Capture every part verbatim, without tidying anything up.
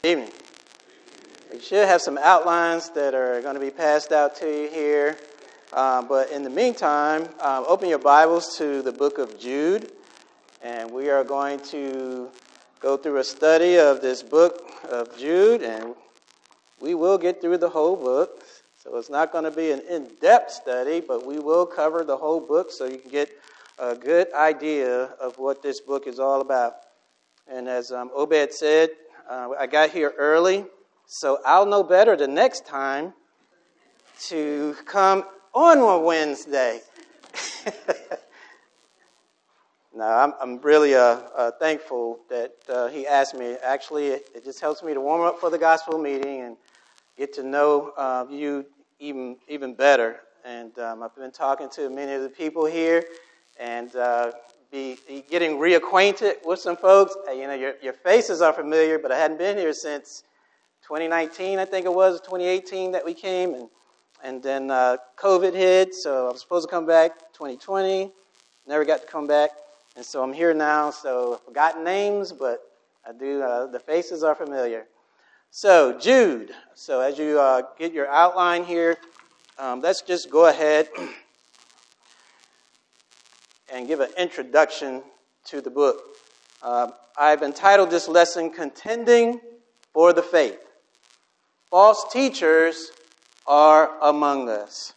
Evening. We should have some outlines that are going to be passed out to you here. Uh, but in the meantime, um, open your Bibles to the book of Jude. And we are going to go through a study of this book of Jude. And we will get through the whole book. So it's not going to be an in-depth study, but we will cover the whole book so you can get a good idea of what this book is all about. And as um, Obed said, uh, I got here early, so I'll know better the next time to come on a Wednesday. No, I'm, I'm really uh, uh, thankful that uh, he asked me. Actually, it, it just helps me to warm up for the gospel meeting and get to know uh, you even even better. And um, I've been talking to many of the people here and uh, be, be getting reacquainted with some folks. Uh, you know, your, your faces are familiar, but I hadn't been here since twenty nineteen, I think it was, twenty eighteen that we came. And, and then uh, COVID hit, so I was supposed to come back twenty twenty. Never got to come back. And so I'm here now, so I've forgotten names, but I do. Uh, the faces are familiar. So, Jude. So, as you uh, get your outline here, um, let's just go ahead and give an introduction to the book. Uh, I've entitled this lesson, Contending for the Faith. False teachers are among us.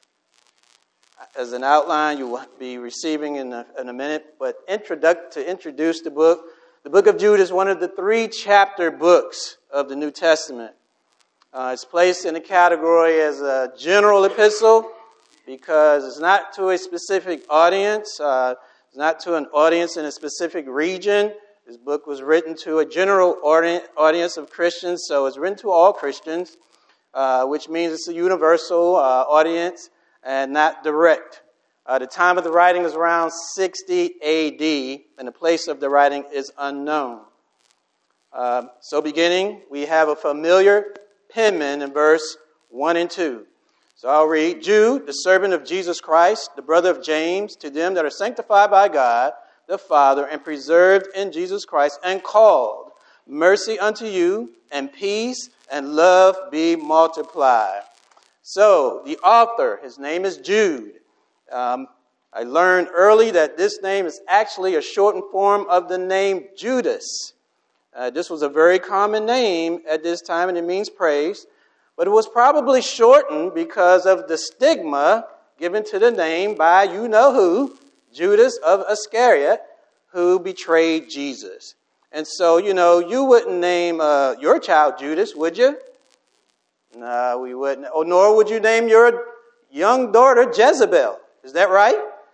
As an outline, you will be receiving in a, in a minute, but introduct, to introduce the book, the book of Jude is one of the three chapter books of the New Testament. Uh, it's placed in a category as a general epistle because it's not to a specific audience. Uh, it's not to an audience in a specific region. This book was written to a general audience of Christians, so it's written to all Christians, uh, which means it's a universal uh, audience and not direct. Uh, the time of the writing is around sixty A D, and the place of the writing is unknown. Uh, so beginning, we have a familiar penman in verse one and two. So I'll read, Jude, the servant of Jesus Christ, the brother of James, to them that are sanctified by God, the Father, and preserved in Jesus Christ, and called, mercy unto you, and peace, and love be multiplied. So, the author, his name is Jude. Um, I learned early that this name is actually a shortened form of the name Judas. Uh, this was a very common name at this time, and it means praise. But it was probably shortened because of the stigma given to the name by you-know-who, Judas of Iscariot, who betrayed Jesus. And so, you know, you wouldn't name uh, your child Judas, would you? No, we wouldn't. Oh, nor would you name your young daughter Jezebel. Is that right?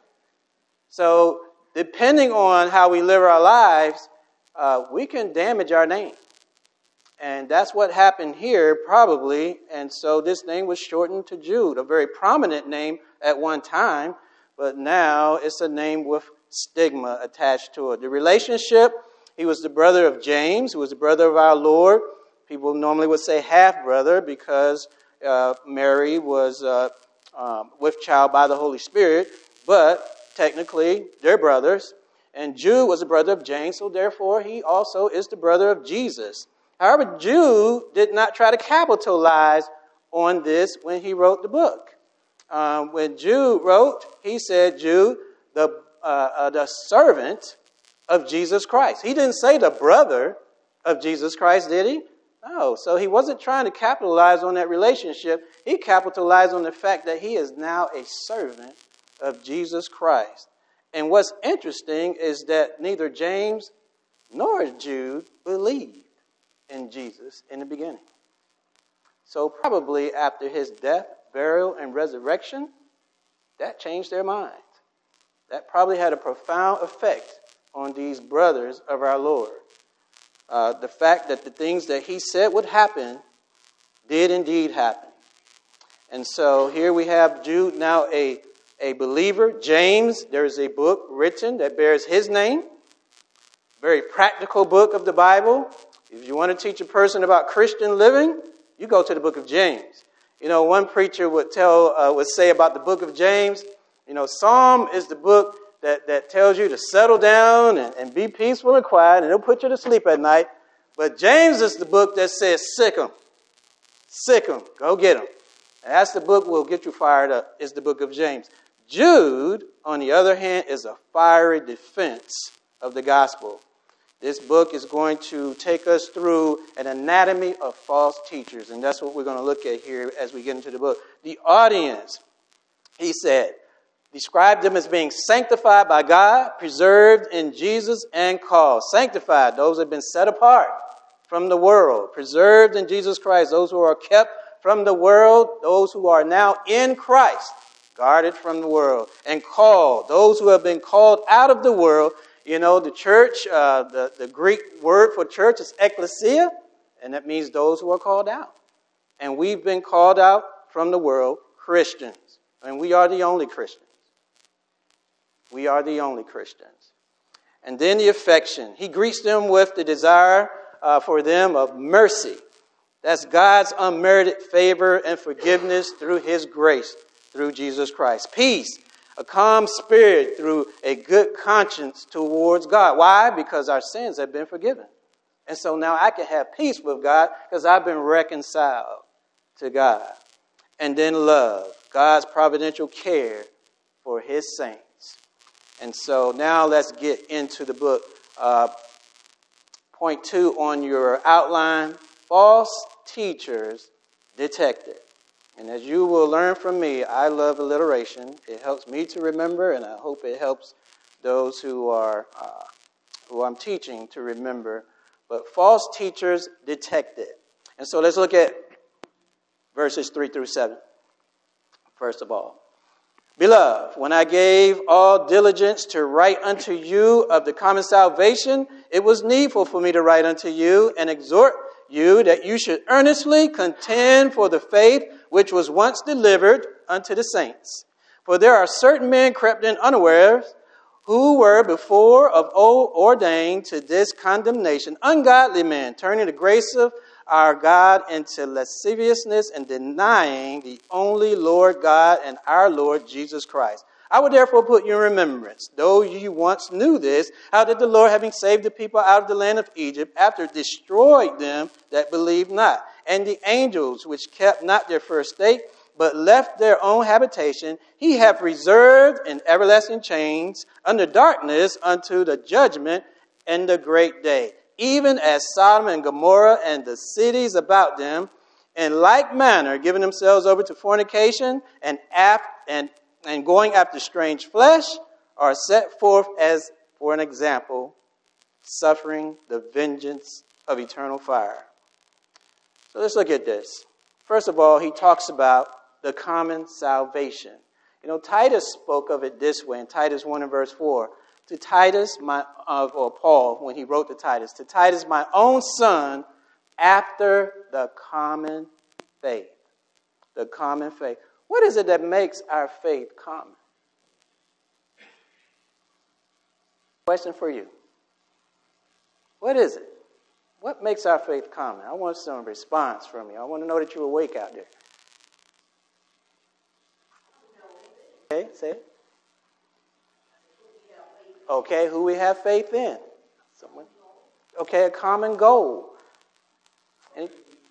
So, depending on how we live our lives, uh, we can damage our name. And that's what happened here, probably. And so this name was shortened to Jude, a very prominent name at one time, but now it's a name with stigma attached to it. The relationship, he was the brother of James, who was the brother of our Lord. People normally would say half-brother because uh, Mary was uh, um, with child by the Holy Spirit, but technically they're brothers. And Jude was a brother of James, so therefore he also is the brother of Jesus. However, Jude did not try to capitalize on this when he wrote the book. Um, when Jude wrote, he said, Jude, the, uh, uh, the servant of Jesus Christ. He didn't say the brother of Jesus Christ, did he? No, so he wasn't trying to capitalize on that relationship. He capitalized on the fact that he is now a servant of Jesus Christ. And what's interesting is that neither James nor Jude believed in Jesus in the beginning. So probably after his death, burial, and resurrection, that changed their minds. That probably had a profound effect on these brothers of our Lord. Uh, the fact that the things that he said would happen did indeed happen. And so here we have Jude, now a, a believer. James, there is a book written that bears his name. Very practical book of the Bible. If you want to teach a person about Christian living, you go to the book of James. You know, one preacher would tell, uh, would say about the book of James, you know, Psalm is the book that, that tells you to settle down and, and be peaceful and quiet, and it'll put you to sleep at night. But James is the book that says, sick 'em. Sick 'em. Go get 'em. And that's the book will get you fired up, is the book of James. Jude, on the other hand, is a fiery defense of the gospel. This book is going to take us through an anatomy of false teachers, and that's what we're going to look at here as we get into the book. The audience, he said, described them as being sanctified by God, preserved in Jesus, and called. Sanctified, those who have been set apart from the world. Preserved in Jesus Christ, those who are kept from the world, those who are now in Christ, guarded from the world. And called, those who have been called out of the world. You know, the church, uh, the, the Greek word for church is ekklesia, and that means those who are called out. And we've been called out from the world, Christians. And we are the only Christians. We are the only Christians. And then the affection. He greets them with the desire uh, for them of mercy. That's God's unmerited favor and forgiveness through his grace, through Jesus Christ. Peace. A calm spirit through a good conscience towards God. Why? Because our sins have been forgiven. And so now I can have peace with God because I've been reconciled to God. And then love. God's providential care for his saints. And so now let's get into the book. Uh, point two on your outline. False teachers detected. And as you will learn from me, I love alliteration. It helps me to remember, and I hope it helps those who are uh, who I'm teaching to remember. But false teachers detected. And so let's look at verses three through seven. First of all, beloved, when I gave all diligence to write unto you of the common salvation, it was needful for me to write unto you and exhort you that you should earnestly contend for the faith which was once delivered unto the saints. For there are certain men crept in unawares, who were before of old ordained to this condemnation, ungodly men, turning the grace of our God into lasciviousness and denying the only Lord God and our Lord Jesus Christ. I would therefore put you in remembrance, though you once knew this, how that the Lord, having saved the people out of the land of Egypt, after destroyed them that believed not, and the angels which kept not their first state, but left their own habitation, he hath reserved in everlasting chains under darkness unto the judgment and the great day, even as Sodom and Gomorrah and the cities about them, in like manner giving themselves over to fornication and apt and and going after strange flesh, are set forth as for an example, suffering the vengeance of eternal fire. So let's look at this. First of all, he talks about the common salvation. You know, Titus spoke of it this way in Titus one and verse four. To Titus, my uh, or Paul, when he wrote to Titus, to Titus, my own son, after the common faith. The common faith. What is it that makes our faith common? Question for you. What is it? What makes our faith common? I want some response from you. I want to know that you're awake out there. Okay, say it. Okay, who we have faith in? Someone. Okay, a common goal. Any?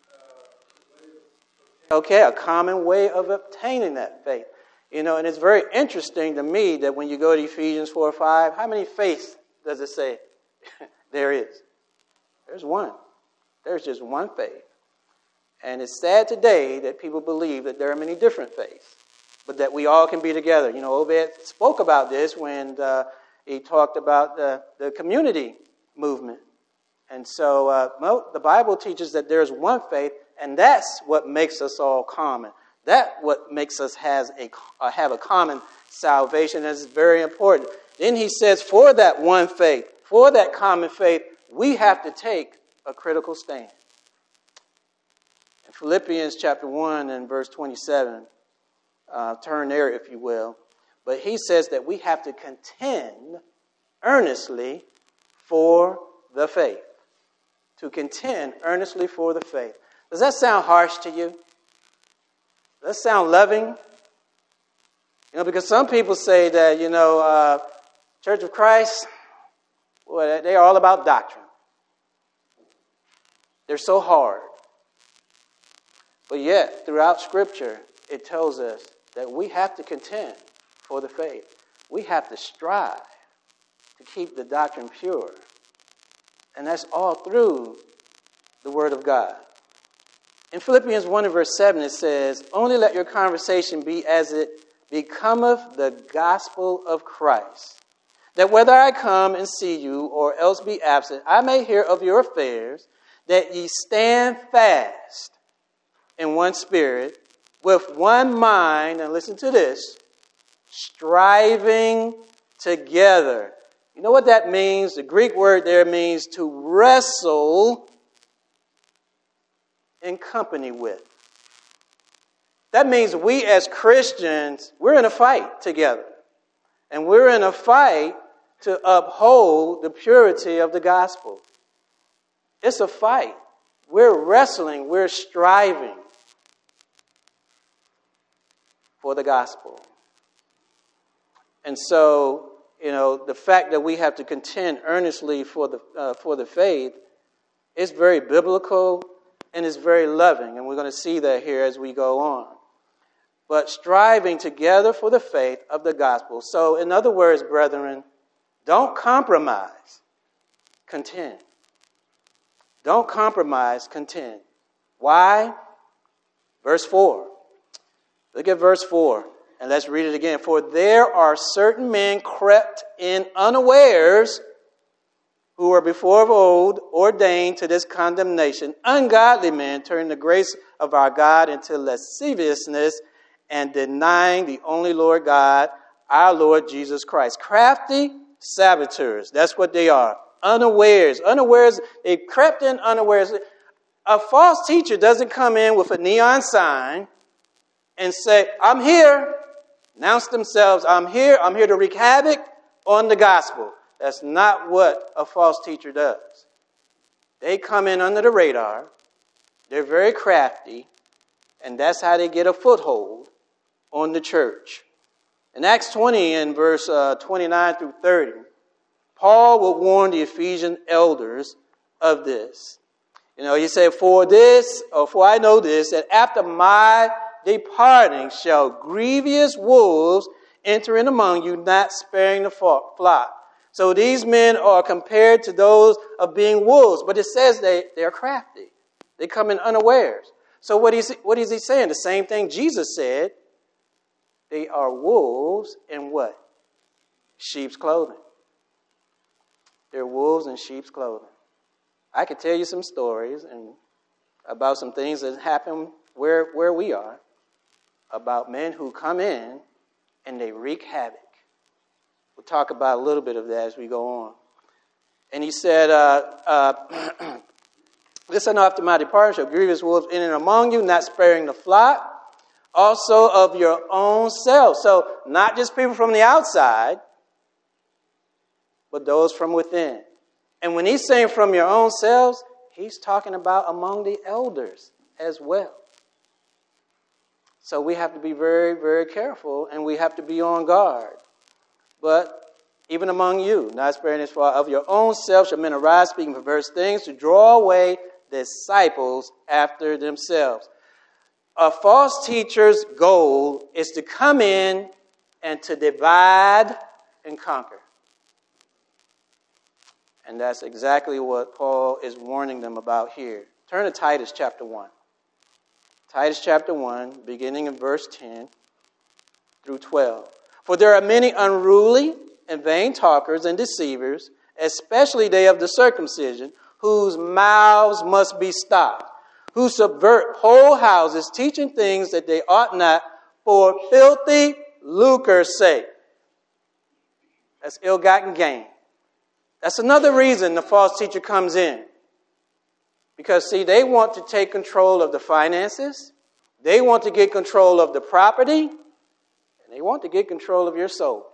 Okay, a common way of obtaining that faith. You know, and it's very interesting to me that when you go to Ephesians four or five, how many faiths does it say there is? There's one. There's just one faith. And it's sad today that people believe that there are many different faiths, but that we all can be together. You know, Obed spoke about this when uh, he talked about the, the community movement. And so uh, well, the Bible teaches that there's one faith, and that's what makes us all common. That's what makes us has a, uh, have a common salvation. That's very important. Then he says, for that one faith, for that common faith, we have to take a critical stand. In Philippians chapter one and verse twenty-seven, uh, turn there if you will. But he says that we have to contend earnestly for the faith. To contend earnestly for the faith. Does that sound harsh to you? Does that sound loving? You know, because some people say that, you know, uh, Church of Christ, well, they're all about doctrine. They're so hard. But yet, throughout Scripture, it tells us that we have to contend for the faith. We have to strive to keep the doctrine pure. And that's all through the Word of God. In Philippians one and verse seven, it says, "Only let your conversation be as it becometh the gospel of Christ, that whether I come and see you or else be absent, I may hear of your affairs, that ye stand fast in one spirit, with one mind," and listen to this, "striving together." You know what that means? The Greek word there means to wrestle in company with. That means we as Christians, we're in a fight together. And we're in a fight to uphold the purity of the gospel. It's a fight. We're wrestling, we're striving for the gospel. And so, you know, the fact that we have to contend earnestly for the uh, for the faith is very biblical and is very loving. And we're going to see that here as we go on. But striving together for the faith of the gospel. So, in other words, brethren, don't compromise. Contend. Don't compromise. Contend. Why? Verse four. Look at verse four. And let's read it again. "For there are certain men crept in unawares, who were before of old ordained to this condemnation, ungodly men, turning the grace of our God into lasciviousness, and denying the only Lord God, our Lord Jesus Christ." Crafty saboteurs. That's what they are. Unawares. Unawares. They crept in unawares. A false teacher doesn't come in with a neon sign and say, "I'm here." Announce themselves, "I'm here. I'm here to wreak havoc on the gospel." That's not what a false teacher does. They come in under the radar. They're very crafty. And that's how they get a foothold on the church. In Acts twenty, in verse uh, twenty-nine through thirty, Paul would warn the Ephesian elders of this. You know, he said, "For this, or for I know this, that after my departing shall grievous wolves enter in among you, not sparing the flock." So these men are compared to those of being wolves. But it says they, they are crafty. They come in unawares. So what is, what is he saying? The same thing Jesus said. They are wolves in what? Sheep's clothing. They're wolves in sheep's clothing. I could tell you some stories and about some things that happen where, where we are, about men who come in and they wreak havoc. We'll talk about a little bit of that as we go on. And he said, uh, uh, "Listen, after my departure shall grievous wolves in and among you, not sparing the flock, also of your own selves." So not just people from the outside, but those from within. And when he's saying from your own selves, he's talking about among the elders as well. So we have to be very, very careful, and we have to be on guard. But even among you, not sparing this far, of your own self shall men arise, speaking perverse things, to draw away disciples after themselves. A false teacher's goal is to come in and to divide and conquer. And that's exactly what Paul is warning them about here. Turn to Titus chapter one. Titus chapter one, beginning in verse ten through twelve. "For there are many unruly and vain talkers and deceivers, especially they of the circumcision, whose mouths must be stopped, who subvert whole houses, teaching things that they ought not, for filthy lucre's sake." That's ill-gotten gain. That's another reason the false teacher comes in. Because, see, they want to take control of the finances. They want to get control of the property. And they want to get control of your soul.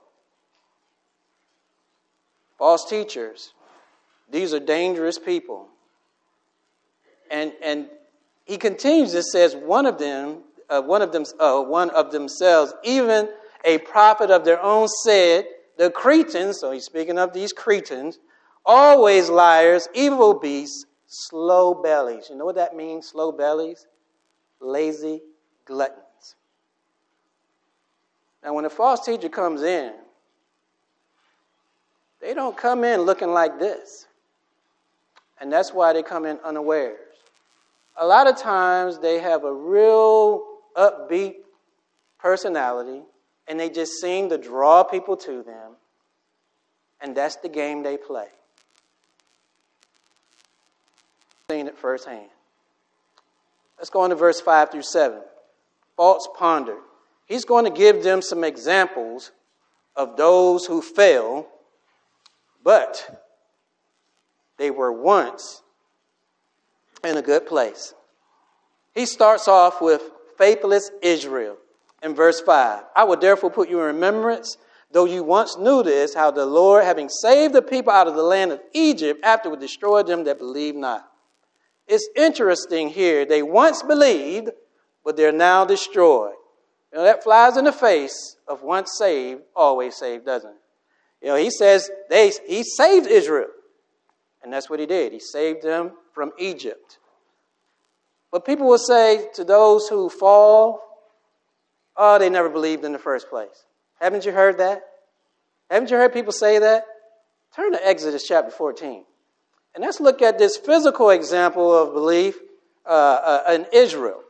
False teachers. These are dangerous people. And and he continues, it says, one of them, uh, one of them, uh, one of themselves, even a prophet of their own said, the Cretans, so he's speaking of these Cretans, always liars, evil beasts, slow bellies. You know what that means, slow bellies? Lazy gluttons. Now, when a false teacher comes in, they don't come in looking like this. And that's why they come in unawares. A lot of times they have a real upbeat personality, and they just seem to draw people to them. And that's the game they play. Seen it firsthand. Let's go on to verse five through seven. False ponder. He's going to give them some examples of those who fell, but they were once in a good place. He starts off with faithless Israel in verse five. I will therefore put you in remembrance, though you once knew this, how the Lord, having saved the people out of the land of Egypt, afterward destroyed them that believed not. It's interesting here. They once believed, but they're now destroyed. You know, that flies in the face of once saved, always saved, doesn't it? You know, he says they he saved Israel. And that's what he did. He saved them from Egypt. But people will say to those who fall, oh, they never believed in the first place. Haven't you heard that? Haven't you heard people say that? Turn to Exodus chapter fourteen. And let's look at this physical example of belief uh, uh, in Israel.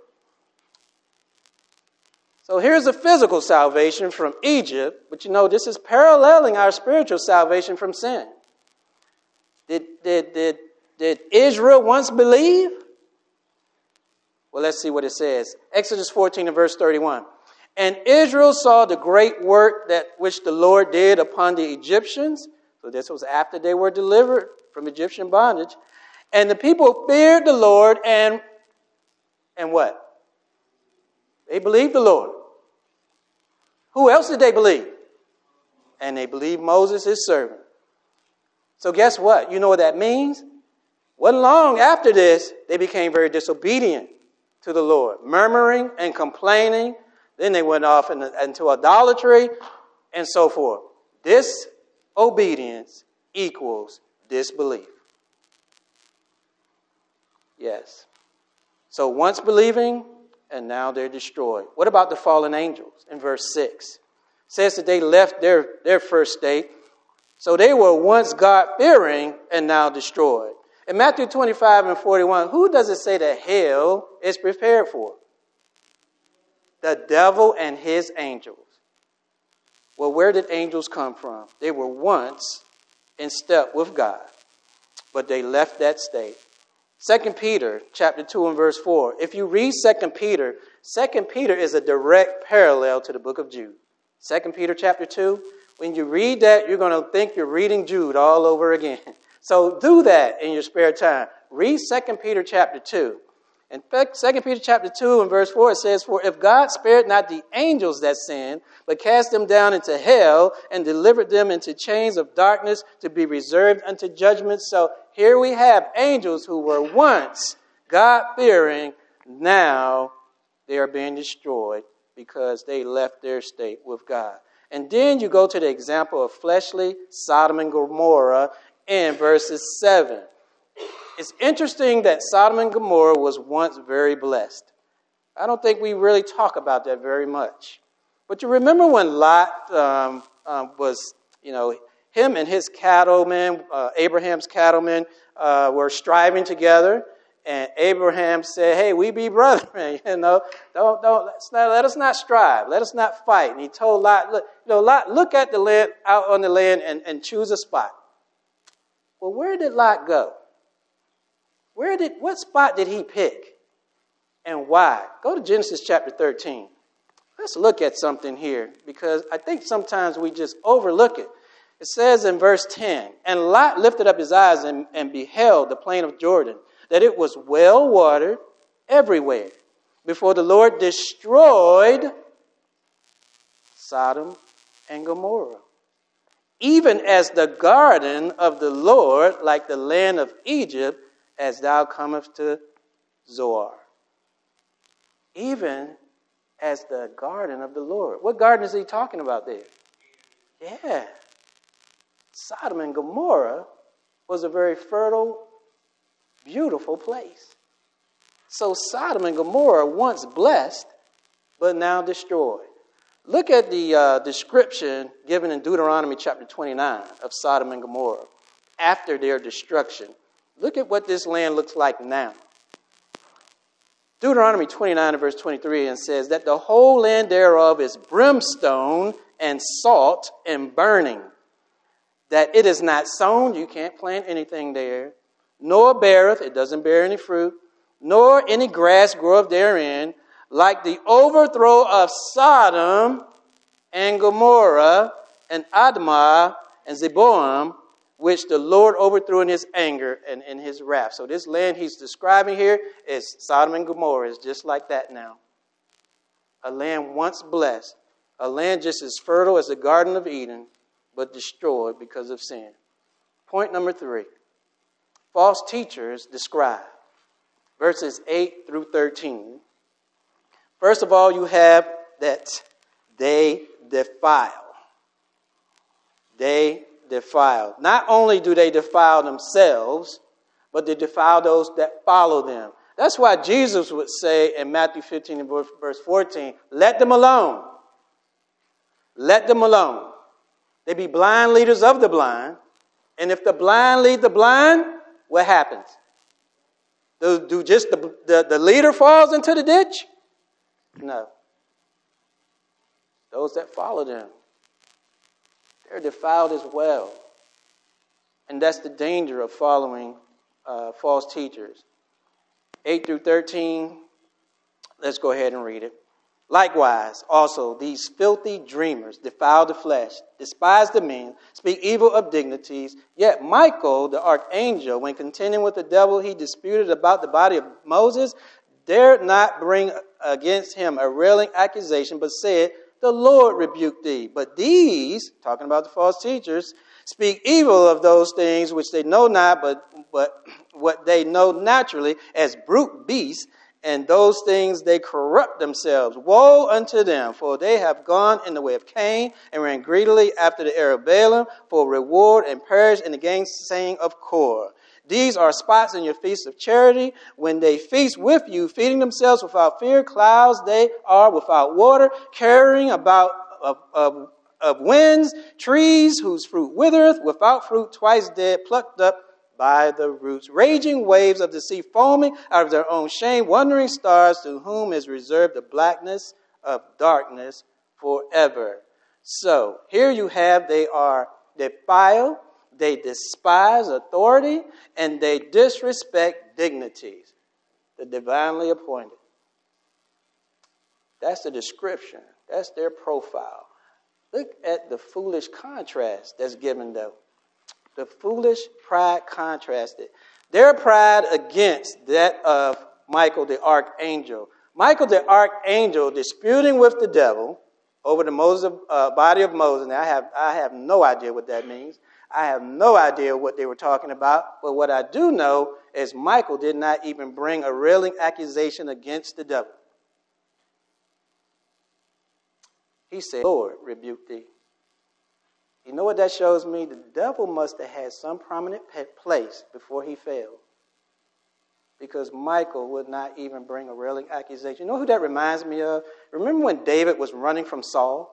So here's a physical salvation from Egypt, but you know, this is paralleling our spiritual salvation from sin. Did, did, did, did Israel once believe? Well, let's see what it says. Exodus fourteen and verse thirty-one. And Israel saw the great work that which the Lord did upon the Egyptians. So this was after they were delivered from Egyptian bondage. And the people feared the Lord and, and what? They believed the Lord. Who else did they believe? And they believed Moses, his servant. So guess what? You know what that means? Wasn't long after this, they became very disobedient to the Lord, murmuring and complaining. Then they went off into idolatry and so forth. Disobedience equals disbelief. Yes. So once believing, and now they're destroyed. What about the fallen angels in verse six? It says that they left their, their first state. So they were once God-fearing and now destroyed. In Matthew twenty-five and forty-one, who does it say that hell is prepared for? The devil and his angels. Well, where did angels come from? They were once in step with God, but they left that state. Second Peter chapter two and verse four. If you read Second Peter, Second Peter is a direct parallel to the book of Jude. Second Peter chapter two, when you read that, you're going to think you're reading Jude all over again. So do that in your spare time. Read Second Peter chapter two. In fact, Second Peter chapter two and verse four, it says, for if God spared not the angels that sinned, but cast them down into hell and delivered them into chains of darkness to be reserved unto judgment. So here we have angels who were once God-fearing. Now they are being destroyed because they left their state with God. And then you go to the example of fleshly Sodom and Gomorrah in verses seven. It's interesting that Sodom and Gomorrah was once very blessed. I don't think we really talk about that very much. But you remember when Lot um, um, was, you know, him and his cattlemen, uh, Abraham's cattlemen, uh, were striving together. And Abraham said, hey, we be brethren, you know, don't, don't, let's not, let us not strive. Let us not fight. And he told Lot, look, you know, Lot, look at the land, out on the land and, and choose a spot. Well, where did Lot go? Where did, what spot did he pick? And why? Go to Genesis chapter thirteen. Let's look at something here because I think sometimes we just overlook it. It says in verse ten, and Lot lifted up his eyes and, and beheld the plain of Jordan, that it was well watered everywhere, before the Lord destroyed Sodom and Gomorrah. Even as the garden of the Lord, like the land of Egypt, as thou comest to Zoar. Even as the garden of the Lord. What garden is he talking about there? Yeah. Sodom and Gomorrah was a very fertile, beautiful beautiful place. So Sodom and Gomorrah, once blessed, but now destroyed. Look at the uh, description given in Deuteronomy chapter twenty-nine of Sodom and Gomorrah after their destruction. Look at what this land looks like now. Deuteronomy twenty-nine and verse twenty-three and says that the whole land thereof is brimstone and salt and burning. That it is not sown, you can't plant anything there, nor beareth, it doesn't bear any fruit, nor any grass groweth therein, like the overthrow of Sodom and Gomorrah and Admah and Zeboim, which the Lord overthrew in his anger and in his wrath. So this land he's describing here is Sodom and Gomorrah. It's just like that now. A land once blessed. A land just as fertile as the Garden of Eden, but destroyed because of sin. Point number three. False teachers describe. Verses eight through thirteen. First of all, you have that they defile. They defile. Not only do they defile themselves, but they defile those that follow them. That's why Jesus would say in Matthew fifteen and verse fourteen, let them alone. Let them alone. They be blind leaders of the blind. And if the blind lead the blind, what happens? Do, do just the, the, the leader falls into the ditch? No. Those that follow them, they're defiled as well. And that's the danger of following uh, false teachers. eight through thirteen, let's go ahead and read it. Likewise, also, these filthy dreamers defile the flesh, despise the men, speak evil of dignities. Yet Michael, the archangel, when contending with the devil, he disputed about the body of Moses, dared not bring against him a railing accusation, but said, the Lord rebuked thee. But these, talking about the false teachers, speak evil of those things which they know not, but, but what they know naturally as brute beasts, and those things they corrupt themselves. Woe unto them, for they have gone in the way of Cain, and ran greedily after the heir of Balaam for reward, and perished in the gainsaying of Korah. These are spots in your feast of charity. When they feast with you, feeding themselves without fear, clouds they are without water, carrying about of, of, of winds, trees whose fruit withereth, without fruit, twice dead, plucked up by the roots, raging waves of the sea, foaming out of their own shame, wandering stars to whom is reserved the blackness of darkness forever. So here you have, they are defiled, they despise authority, and they disrespect dignities, the divinely appointed. That's the description. That's their profile. Look at the foolish contrast that's given, though. The foolish pride contrasted. Their pride against that of Michael the archangel. Michael the archangel disputing with the devil over the Moses, uh, body of Moses. Now, I have, I have no idea what that means. I have no idea what they were talking about. But what I do know is Michael did not even bring a railing accusation against the devil. He said, Lord, rebuke thee. You know what that shows me? The devil must have had some prominent place before he fell. Because Michael would not even bring a railing accusation. You know who that reminds me of? Remember when David was running from Saul?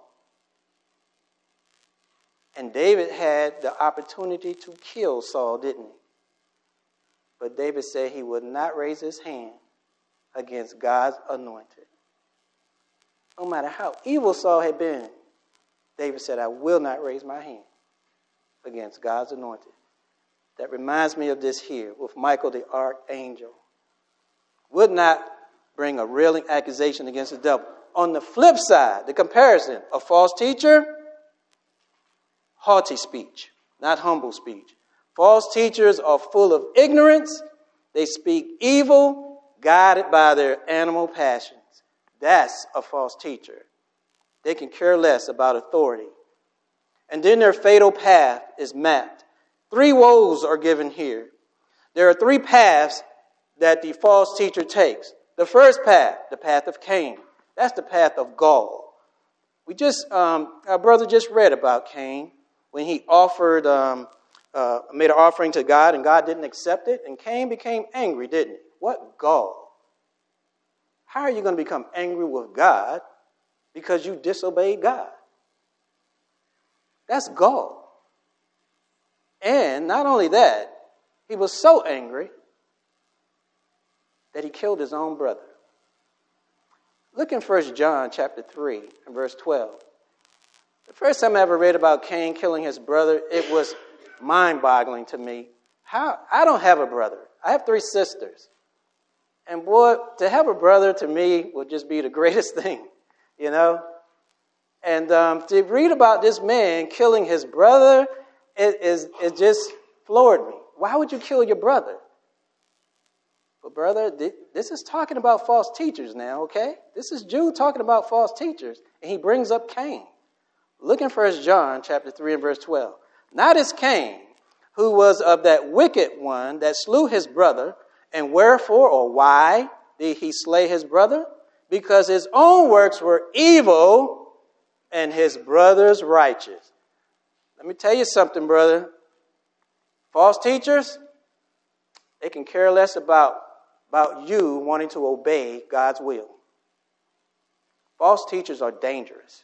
And David had the opportunity to kill Saul, didn't he? But David said he would not raise his hand against God's anointed. No matter how evil Saul had been, David said, I will not raise my hand against God's anointed. That reminds me of this here with Michael the archangel. Would not bring a railing accusation against the devil. On the flip side, the comparison, a false teacher, haughty speech, not humble speech. False teachers are full of ignorance. They speak evil, guided by their animal passions. That's a false teacher. They can care less about authority. And then their fatal path is mapped. Three woes are given here. There are three paths that the false teacher takes. The first path, the path of Cain. That's the path of gall. We just, um, our brother just read about Cain when he offered um, uh, made an offering to God, and God didn't accept it, and Cain became angry, didn't he? What gall! How are you going to become angry with God because you disobeyed God? That's gall. And not only that, he was so angry that he killed his own brother. Look in First John chapter three and verse twelve. The first time I ever read about Cain killing his brother, it was mind-boggling to me. How I don't have a brother. I have three sisters. And boy, to have a brother to me would just be the greatest thing, you know? And um, to read about this man killing his brother, it, is, it just floored me. Why would you kill your brother? But brother, this is talking about false teachers now, okay? This is Jude talking about false teachers, and he brings up Cain. Look in First John chapter three and verse twelve. Not as Cain, who was of that wicked one that slew his brother, and wherefore or why did he slay his brother? Because his own works were evil and his brother's righteous. Let me tell you something, brother. False teachers, they can care less about, about you wanting to obey God's will. False teachers are dangerous.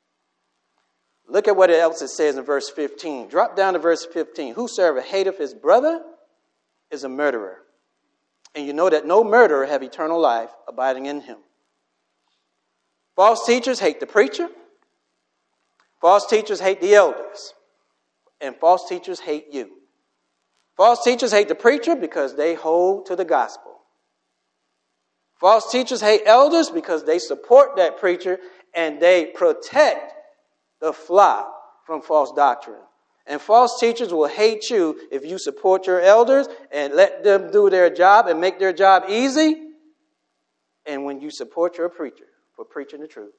Look at what else it says in verse fifteen. Drop down to verse fifteen. Whosoever hateth his brother is a murderer. And you know that no murderer have eternal life abiding in him. False teachers hate the preacher. False teachers hate the elders. And false teachers hate you. False teachers hate the preacher because they hold to the gospel. False teachers hate elders because they support that preacher and they protect the flock from false doctrine. And false teachers will hate you if you support your elders and let them do their job and make their job easy. And when you support your preacher for preaching the truth.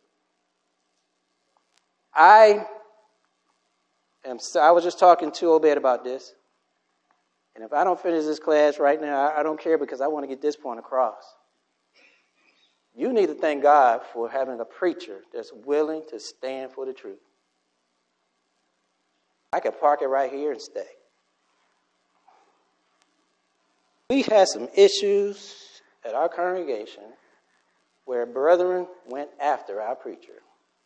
I am. I was just talking to Obed about this. And if I don't finish this class right now, I don't care because I want to get this point across. You need to thank God for having a preacher that's willing to stand for the truth. I could park it right here and stay. We had some issues at our congregation where brethren went after our preacher.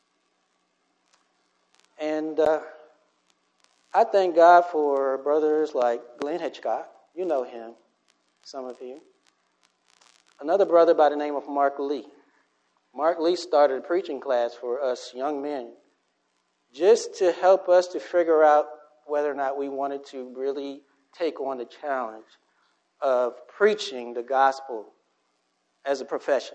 And uh, I thank God for brothers like Glenn Hitchcock. You know him, some of you. Another brother by the name of Mark Lee. Mark Lee started a preaching class for us young men just to help us to figure out whether or not we wanted to really take on the challenge of preaching the gospel as a profession.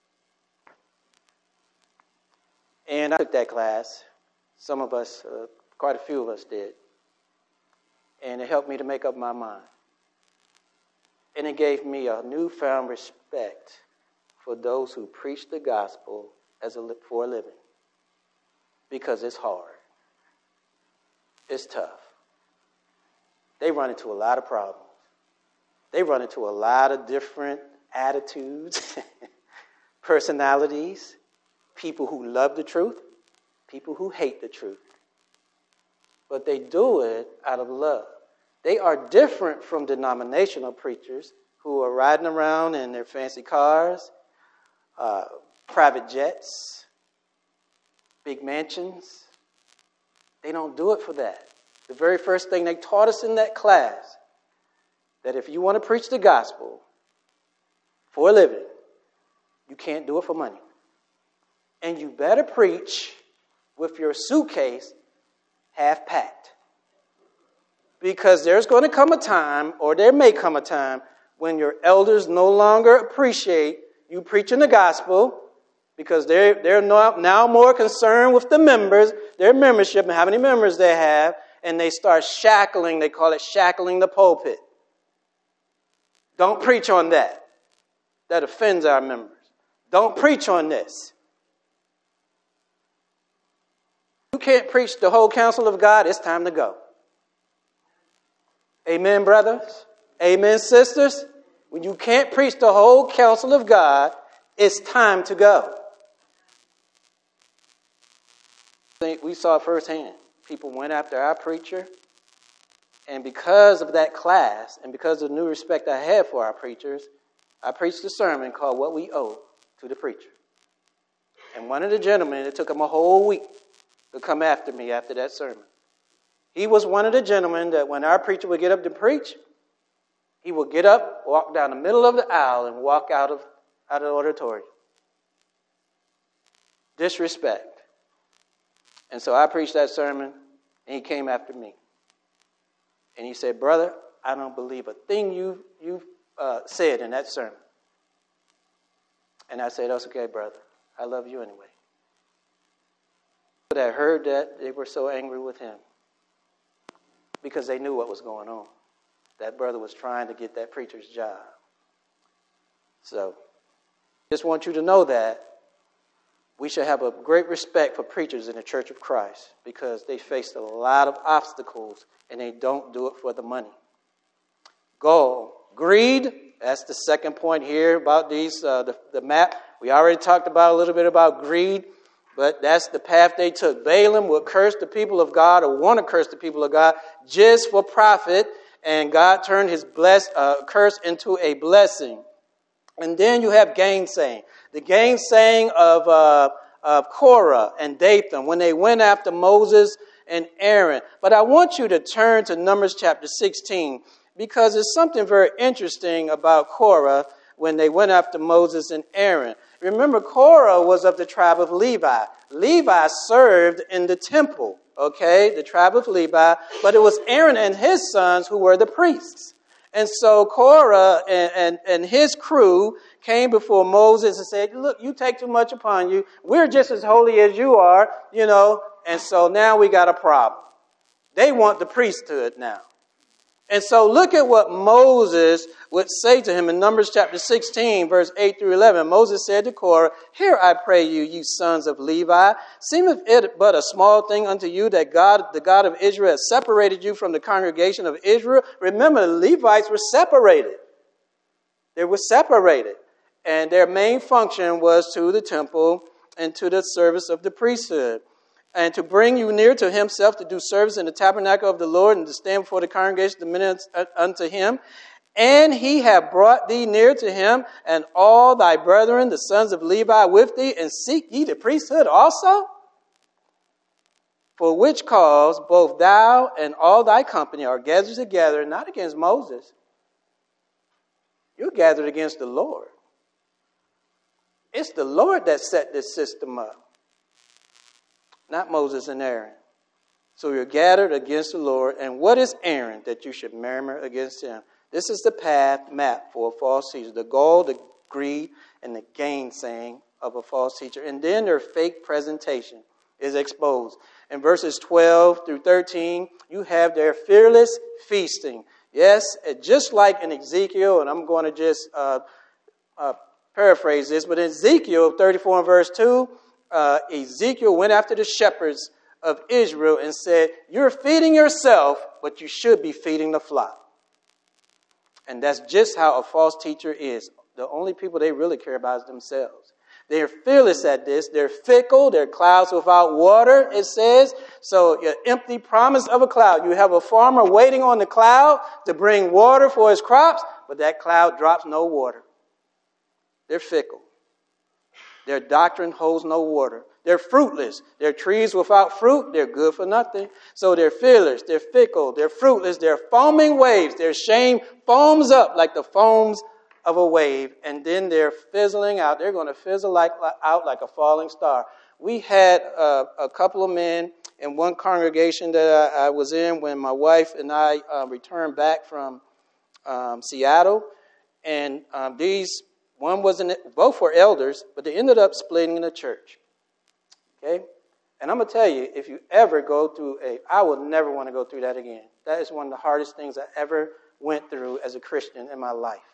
And I took that class. Some of us, uh, quite a few of us did. And it helped me to make up my mind. And it gave me a newfound respect for those who preach the gospel as a, for a living. Because it's hard. It's tough. They run into a lot of problems. They run into a lot of different attitudes, personalities, people who love the truth, people who hate the truth. But they do it out of love. They are different from denominational preachers who are riding around in their fancy cars, uh, private jets, big mansions. They don't do it for that. The very first thing they taught us in that class, that if you want to preach the gospel for a living, you can't do it for money. And you better preach with your suitcase half packed. Because there's going to come a time, or there may come a time, when your elders no longer appreciate you preaching the gospel, because they're, they're now more concerned with the members, their membership, and how many members they have, and they start shackling. They call it shackling the pulpit. Don't preach on that. That offends our members. Don't preach on this. You can't preach the whole counsel of God. It's time to go. Amen, brothers. Amen, sisters. When you can't preach the whole counsel of God, it's time to go. We saw firsthand. People went after our preacher. And because of that class and because of the new respect I had for our preachers, I preached a sermon called What We Owe to the Preacher. And one of the gentlemen, it took him a whole week to come after me after that sermon. He was one of the gentlemen that when our preacher would get up to preach, he would get up, walk down the middle of the aisle, and walk out of, out of the auditorium. Disrespect. And so I preached that sermon, and he came after me. And he said, brother, I don't believe a thing you you uh, said in that sermon. And I said, that's okay, brother. I love you anyway. But I heard that they were so angry with him because they knew what was going on. That brother was trying to get that preacher's job. So, just want you to know that we should have a great respect for preachers in the Church of Christ because they faced a lot of obstacles and they don't do it for the money. Goal, greed. That's the second point here about these uh, the, the map. We already talked about a little bit about greed, but that's the path they took. Balaam would curse the people of God or want to curse the people of God just for profit, and God turned his bless, uh, curse into a blessing. And then you have gainsaying. The gainsaying of, uh, of Korah and Dathan when they went after Moses and Aaron. But I want you to turn to Numbers chapter sixteen because there's something very interesting about Korah when they went after Moses and Aaron. Remember, Korah was of the tribe of Levi. Levi served in the temple, okay, the tribe of Levi, but it was Aaron and his sons who were the priests. And so Korah and, and, and his crew came before Moses and said, look, you take too much upon you. We're just as holy as you are, you know, and so now we got a problem. They want the priesthood now. And so look at what Moses would say to him in Numbers chapter sixteen, verse eight through eleven. Moses said to Korah, hear, I pray you, you sons of Levi, seemeth it but a small thing unto you that God, the God of Israel, has separated you from the congregation of Israel. Remember, the Levites were separated. They were separated. And their main function was to the temple and to the service of the priesthood. And to bring you near to himself to do service in the tabernacle of the Lord and to stand before the congregation to minister unto him. And he have brought thee near to him and all thy brethren, the sons of Levi, with thee, and seek ye the priesthood also? For which cause both thou and all thy company are gathered together, not against Moses. You're gathered against the Lord. It's the Lord that set this system up. Not Moses and Aaron. So you're gathered against the Lord. And what is Aaron that you should murmur against him? This is the path map for a false teacher. The goal, the greed, and the gainsaying of a false teacher. And then their fake presentation is exposed. In verses twelve through thirteen, you have their fearless feasting. Yes, just like in Ezekiel, and I'm going to just uh, uh, paraphrase this, but in Ezekiel thirty-four and verse two, Uh, Ezekiel went after the shepherds of Israel and said, you're feeding yourself, but you should be feeding the flock. And that's just how a false teacher is. The only people they really care about is themselves. They're fearless at this. They're fickle. They're clouds without water, it says. So your empty promise of a cloud. You have a farmer waiting on the cloud to bring water for his crops, but that cloud drops no water. They're fickle. Their doctrine holds no water. They're fruitless. They're trees without fruit. They're good for nothing. So they're fearless. They're fickle. They're fruitless. They're foaming waves. Their shame foams up like the foams of a wave. And then they're fizzling out. They're going to fizzle like, out like a falling star. We had uh, a couple of men in one congregation that I, I was in when my wife and I uh, returned back from um, Seattle. And um, these... One wasn't, both were elders, but they ended up splitting the church. Okay? And I'm going to tell you, if you ever go through a, I would never want to go through that again. That is one of the hardest things I ever went through as a Christian in my life.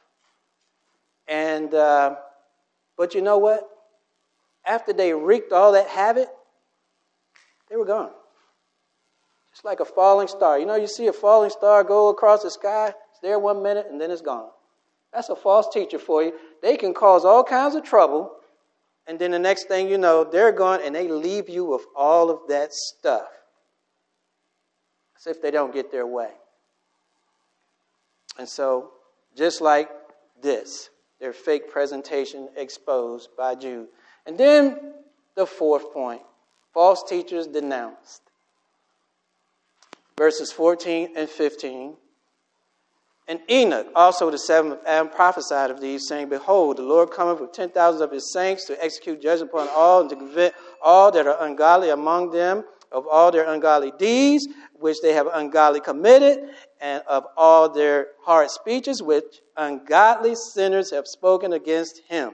And, uh, but you know what? After they wreaked all that havoc, they were gone. Just like a falling star. You know, you see a falling star go across the sky, it's there one minute, and then it's gone. That's a false teacher for you. They can cause all kinds of trouble, and then the next thing you know, they're gone, and they leave you with all of that stuff. As if they don't get their way. And so, just like this, their fake presentation exposed by Jude. And then the fourth point, false teachers denounced. Verses fourteen and fifteen. And Enoch, also the seventh of Adam, prophesied of these, saying, Behold, the Lord cometh with ten thousands of his saints to execute judgment upon all, and to convict all that are ungodly among them of all their ungodly deeds, which they have ungodly committed, and of all their hard speeches, which ungodly sinners have spoken against him.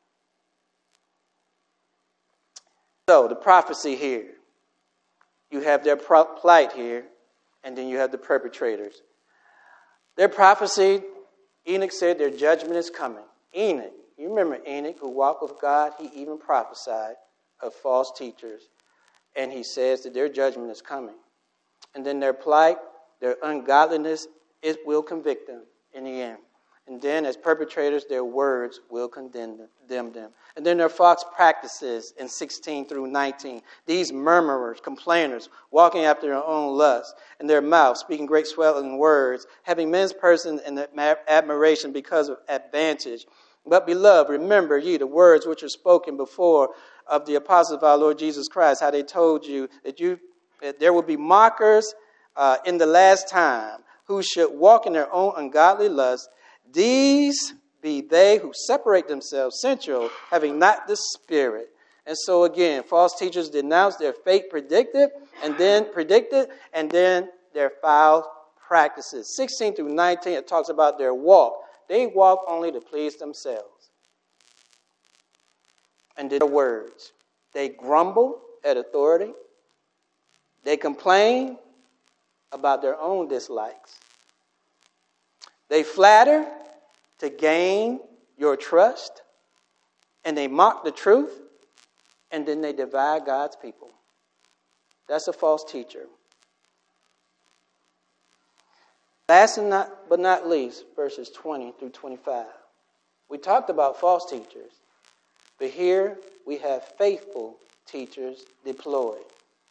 So, the prophecy here. You have their plight here, and then you have the perpetrators. Their prophecy, Enoch said their judgment is coming. Enoch, you remember Enoch who walked with God? He even prophesied of false teachers. And he says that their judgment is coming. And then their plight, their ungodliness, it will convict them in the end. And then as perpetrators, their words will condemn them. And then their false practices in sixteen through nineteen. These murmurers, complainers, walking after their own lust, and their mouth speaking great swelling words, having men's persons in admiration because of advantage. But beloved, remember ye the words which were spoken before of the apostles of our Lord Jesus Christ, how they told you that you that there will be mockers uh, in the last time who should walk in their own ungodly lust. These be they who separate themselves sensual, having not the Spirit. And so again, false teachers denounce their fate predicted, and then predicted, and then their foul practices. sixteen through nineteen, it talks about their walk. They walk only to please themselves. And their words. They grumble at authority. They complain about their own dislikes. They flatter to gain your trust, and they mock the truth, and then they divide God's people. That's a false teacher. Last and not, but not least, verses twenty through twenty-five. We talked about false teachers, but here we have faithful teachers deployed.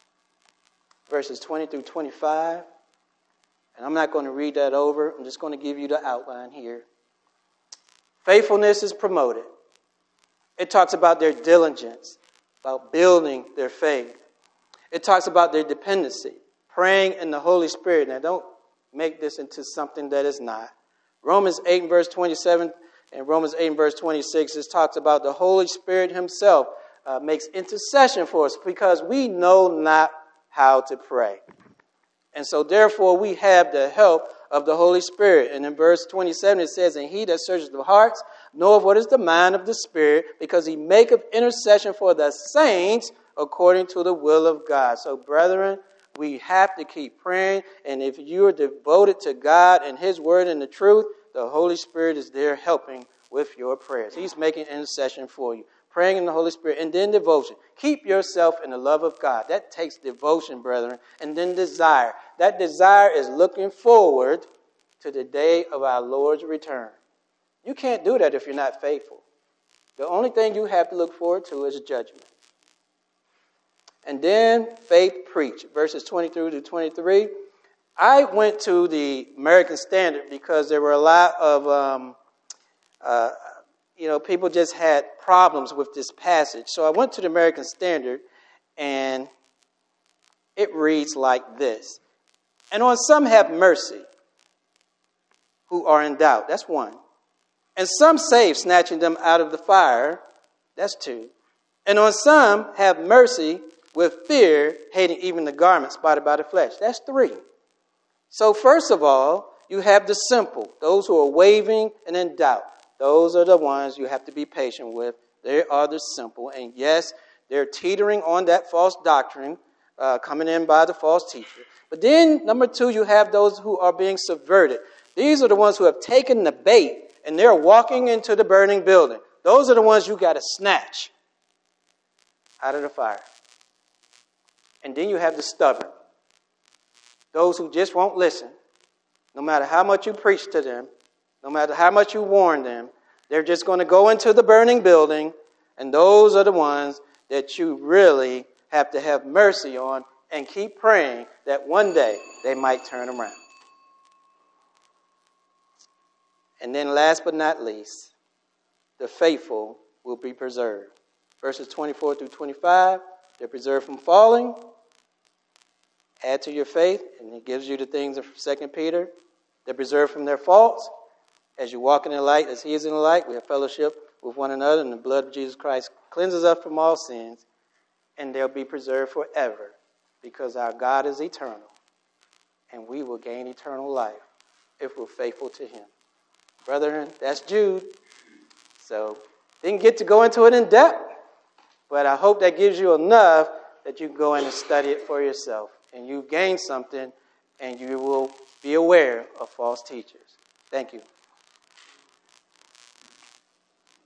Verses twenty through twenty-five. And I'm not going to read that over. I'm just going to give you the outline here. Faithfulness is promoted. It talks about their diligence, about building their faith. It talks about their dependency, praying in the Holy Spirit. Now, don't make this into something that is not. Romans eight and verse twenty-seven and Romans eight and verse twenty-six, it talks about the Holy Spirit himself uh, makes intercession for us because we know not how to pray. And so, therefore, we have the help of the Holy Spirit. And in verse twenty-seven, it says, And he that searches the hearts knoweth what is the mind of the Spirit, because he maketh intercession for the saints according to the will of God. So, brethren, we have to keep praying. And if you are devoted to God and his word and the truth, the Holy Spirit is there helping with your prayers. He's making intercession for you. Praying in the Holy Spirit, and then devotion. Keep yourself in the love of God. That takes devotion, brethren. And then desire. That desire is looking forward to the day of our Lord's return. You can't do that if you're not faithful. The only thing you have to look forward to is judgment. And then faith preach. Verses twenty-two to twenty-three. I went to the American Standard because there were a lot of... Um, uh, You know, people just had problems with this passage. So I went to the American Standard, and it reads like this. And on some have mercy, who are in doubt. That's one. And some save, snatching them out of the fire. That's two. And on some have mercy with fear, hating even the garment spotted by the flesh. That's three. So first of all, you have the simple, those who are wavering and in doubt. Those are the ones you have to be patient with. They are the simple. And yes, they're teetering on that false doctrine uh, coming in by the false teacher. But then, number two, you have those who are being subverted. These are the ones who have taken the bait and they're walking into the burning building. Those are the ones you got to snatch out of the fire. And then you have the stubborn. Those who just won't listen. No matter how much you preach to them, no matter how much you warn them, they're just going to go into the burning building, and those are the ones that you really have to have mercy on and keep praying that one day they might turn around. And then last but not least, the faithful will be preserved. Verses twenty-four through twenty-five, they're preserved from falling. Add to your faith, and it gives you the things of Second Peter. They're preserved from their faults. As you walk in the light, as he is in the light, we have fellowship with one another, and the blood of Jesus Christ cleanses us from all sins, and they'll be preserved forever, because our God is eternal, and we will gain eternal life if we're faithful to him. Brethren, that's Jude. So, didn't get to go into it in depth, but I hope that gives you enough that you can go in and study it for yourself, and you gain something, and you will be aware of false teachers. Thank you.